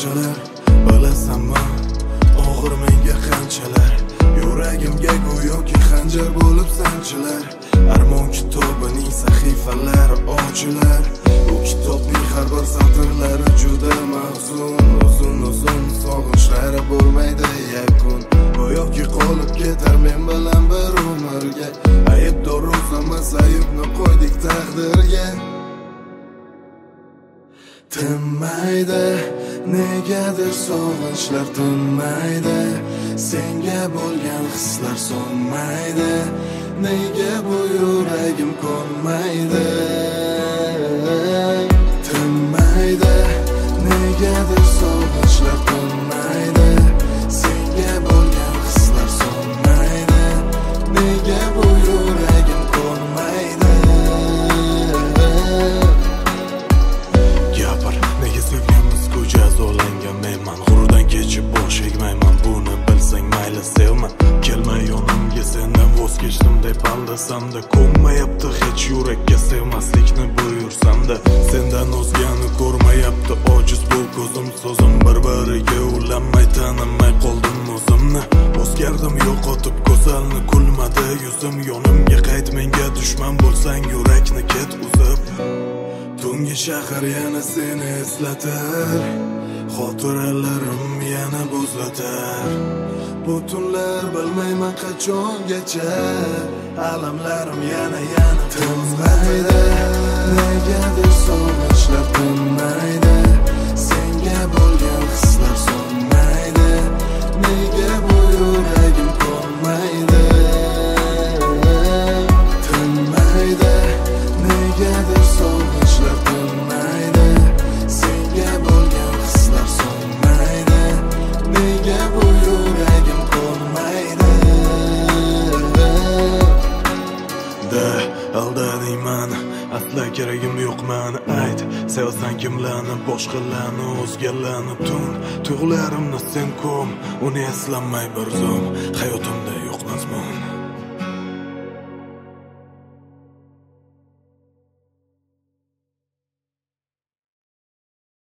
qanchalar, bilasanmi og'ir menga qanchalar. Yuragimga go'yoki xanjar bo'lib sanchilar. Armon kitobining sahifalari ochilar. Bu kitobning har bir satrlari juda mahzun. Uzun sog'inchlari bo'lmaydi yakun. Go'yoki qolib ketar men bilan bir umrga. Aybdor o'zimiz, aybni qo'ydik taqdirga. Tinmaydi, negadir sog'inchlar tinmaydi. Senga bo'lgan hislar so'nmaydi. Nega bu yuragim ko'nmaydi? Tinmaydi, negadir sog'inchlar tinmaydi. Senga bo'lgan hislar so'nmaydi. Nega bu yuragim ko'nmaydi? Gapir, nega sevganmiz ko'cha zo'langan menman. G'ururdan kechib bosh egmayman, buni bilsang mayli sevma. Kelmay yonimga sendan voz kechdim deb aldasam-da, ko'nmayapti hech yurakka sevmaslikni buyursam-da. Sendan o'zgani ko'rmayapti ojiz bu ko'zim, so'zim bir-biriga ulanmay tanimay qoldim o'zimni. O'zgardim yo'qotib go'zalni, kulmadi yuzim. Yonimga qayt, menga dushman bo'lsang yurakni ket uzib. Tungi shahar yana seni eslatar, xotiralarim yana bo'zlatar. Bu tunlar bilmayman qachongacha, alamlarim yana tinmaydi. Negadir sog'inchlar tinmaydi. Senga bo'lgan hislar so'nmaydi. Nega bu yuragim ko'nmaydi? Tinmaydi, negadir sog'inchlar tinmaydi. Senga bo'lgan hislar so'nmaydi. Nega bu yuragim ko'nmaydi? Aldading mani, asla keragim yo'q mani. Ayt, sevsan kimlarni, boshqalarni, o'zgalarni tun. Tuyg'ularimni sen ko'm, uni eslamay bir zum. Hayotimda yo'q nazmon.